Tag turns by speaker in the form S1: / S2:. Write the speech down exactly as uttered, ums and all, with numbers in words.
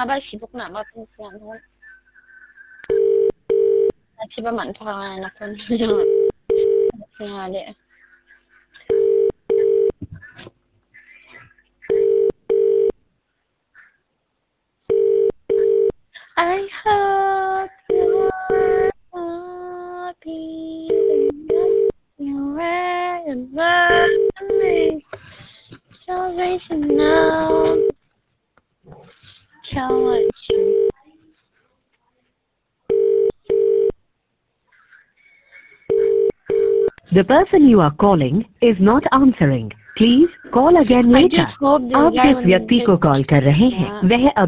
S1: ba si buk na ba pin sian hon si ba man pha na kon nga de I hope you're happy you're wherever me salvation now tell what you
S2: The person you are calling is not answering. Please call again
S1: I
S2: later.
S1: just hope this
S2: आप
S1: guy
S2: जिस व्यक्ति को call कर रहे हैं वह अब